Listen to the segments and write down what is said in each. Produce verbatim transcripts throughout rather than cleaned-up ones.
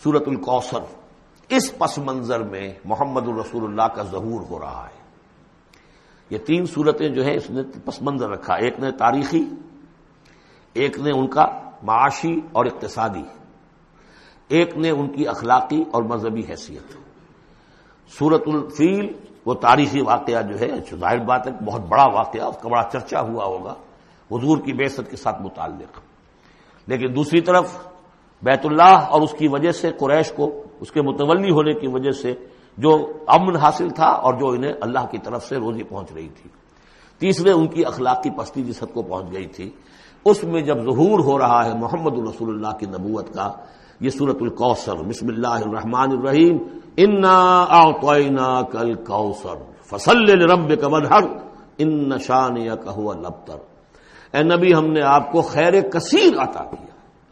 سورۃ الکوثر، اس پس منظر میں محمد الرسول اللہ کا ظہور ہو رہا ہے۔ یہ تین صورتیں جو ہیں اس نے پس منظر رکھا، ایک نے تاریخی، ایک نے ان کا معاشی اور اقتصادی، ایک نے ان کی اخلاقی اور مذہبی حیثیت۔ سورۃ الفیل وہ تاریخی واقعہ جو ہے، ظاہر بات ہے بہت بڑا واقعہ، اس کا بڑا چرچا ہوا ہوگا حضور کی بعثت کے ساتھ متعلق، لیکن دوسری طرف بیت اللہ اور اس کی وجہ سے قریش کو اس کے متولی ہونے کی وجہ سے جو امن حاصل تھا اور جو انہیں اللہ کی طرف سے روزی پہنچ رہی تھی، تیسرے ان کی اخلاقی پستی جس حد کو پہنچ گئی تھی، اس میں جب ظہور ہو رہا ہے محمد الرسول اللہ کی نبوت کا، یہ سورۃ الکوثر۔ بسم اللہ الرحمن الرحیم، انا اعطیناک الکوثر فصل لربک وانحر ان شانئک ھو الابتر۔ اے نبی، ہم نے آپ کو خیر کثیر عطا کیا۔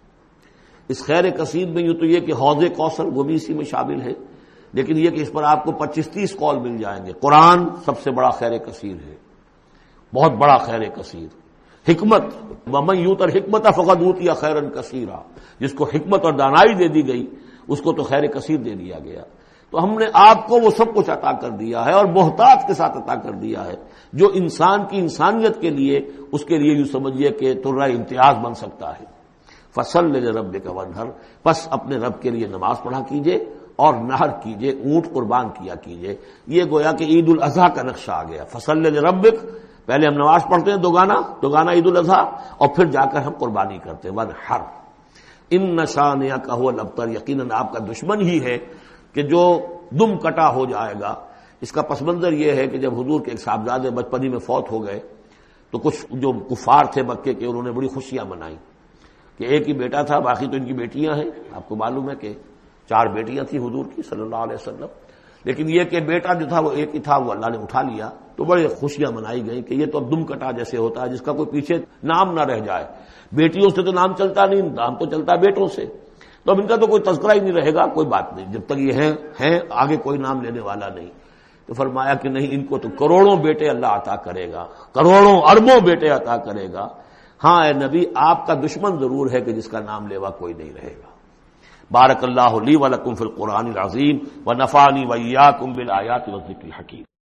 اس خیر کثیر میں یوں تو یہ کہ حوض کوثر وہ بھی اسی میں شامل ہے، لیکن یہ کہ اس پر آپ کو پچیس تیس قول مل جائیں گے۔ قرآن سب سے بڑا خیر کثیر ہے، بہت بڑا خیر کثیر۔ حکمت، ومن یؤت الحکمت فقد اوتی خیرا کثیرا، جس کو حکمت اور دانائی دے دی گئی اس کو تو خیر کثیر دے دیا گیا۔ تو ہم نے آپ کو وہ سب کچھ عطا کر دیا ہے اور محتاط کے ساتھ عطا کر دیا ہے، جو انسان کی انسانیت کے لیے اس کے لیے یوں سمجھیے کہ ترہ امتیاز بن سکتا ہے۔ فصل لربک وانحر، پس اپنے رب کے لیے نماز پڑھا کیجئے اور نحر کیجئے، اونٹ قربان کیا کیجئے۔ یہ گویا کہ عید الاضحیٰ کا نقشہ آ گیا۔ فصل لربک، پہلے ہم نماز پڑھتے ہیں دوگانا دوگانا عید الاضحیٰ، اور پھر جا کر ہم قربانی کرتے ہیں وانحر ان شانئک ھو الابتر، یقیناً آپ کا دشمن ہی ہے کہ جو دم کٹا ہو جائے گا۔ اس کا پس منظر یہ ہے کہ جب حضور کے ایک صاحبزادے بچپنی میں فوت ہو گئے تو کچھ جو کفار تھے مکے کے، انہوں نے بڑی خوشیاں منائیں کہ ایک ہی بیٹا تھا، باقی تو ان کی بیٹیاں ہیں۔ آپ کو معلوم ہے کہ چار بیٹیاں تھیں حضور کی صلی اللہ علیہ وسلم، لیکن یہ کہ بیٹا جو تھا وہ ایک ہی تھا، وہ اللہ نے اٹھا لیا، تو بڑے خوشیاں منائی گئیں کہ یہ تو اب دم کٹا جیسے ہوتا ہے جس کا کوئی پیچھے نام نہ رہ جائے۔ بیٹیوں سے تو نام چلتا نہیں، نام تو چلتا ہے بیٹوں سے، تو اب ان کا تو کوئی تذکرہ ہی نہیں رہے گا، کوئی بات نہیں، جب تک یہ ہیں ہیں آگے کوئی نام لینے والا نہیں۔ تو فرمایا کہ نہیں، ان کو تو کروڑوں بیٹے اللہ عطا کرے گا، کروڑوں اربوں بیٹے عطا کرے گا۔ ہاں اے نبی، آپ کا دشمن ضرور ہے کہ جس کا نام لیوا کوئی نہیں رہے گا۔ بارک اللہ لی ولکم فی القرآن العظیم ونفعنی وإیاکم بالآیات والذکر الحکیم۔